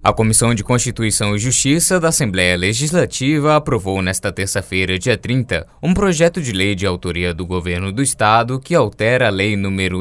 A Comissão de Constituição e Justiça da Assembleia Legislativa aprovou nesta terça-feira, dia 30, um projeto de lei de autoria do Governo do Estado que altera a Lei nº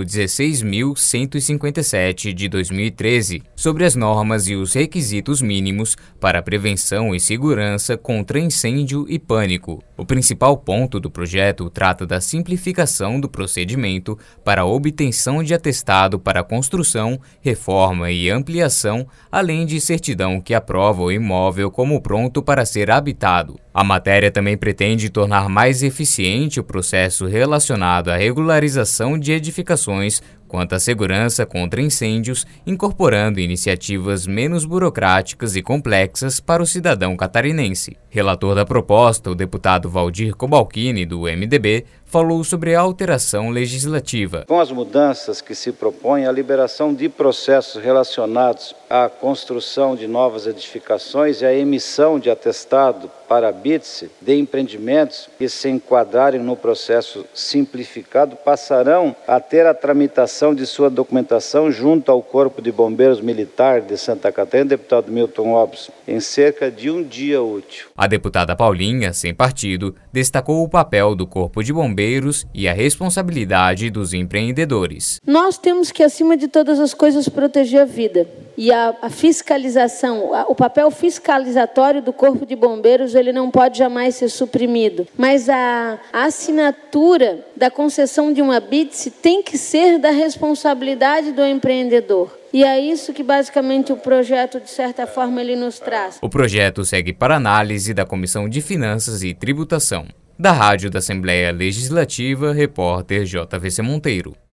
16.157 de 2013 sobre as normas e os requisitos mínimos para a prevenção e segurança contra incêndio e pânico. O principal ponto do projeto trata da simplificação do procedimento para a obtenção de atestado para construção, reforma e ampliação, além de certidão que aprova o imóvel como pronto para ser habitado. A matéria também pretende tornar mais eficiente o processo relacionado à regularização de edificações quanto à segurança contra incêndios, incorporando iniciativas menos burocráticas e complexas para o cidadão catarinense. Relator da proposta, o deputado Valdir Cobalcini, do MDB, falou sobre a alteração legislativa. Com as mudanças que se propõem, a liberação de processos relacionados à construção de novas edificações e a emissão de atestado para habite-se de empreendimentos que se enquadrarem no processo simplificado passarão a ter a tramitação de sua documentação junto ao Corpo de Bombeiros Militar de Santa Catarina, deputado Milton Lopes, em cerca de um dia útil. A deputada Paulinha, sem partido, destacou o papel do Corpo de Bombeiros e a responsabilidade dos empreendedores. Nós temos que, acima de todas as coisas, proteger a vida. E a fiscalização, o papel fiscalizatório do Corpo de Bombeiros, ele não pode jamais ser suprimido. Mas a assinatura da concessão de um habite-se tem que ser da responsabilidade do empreendedor. E é isso que basicamente o projeto, de certa forma, ele nos traz. O projeto segue para análise da Comissão de Finanças e Tributação. Da Rádio da Assembleia Legislativa, repórter JVC Monteiro.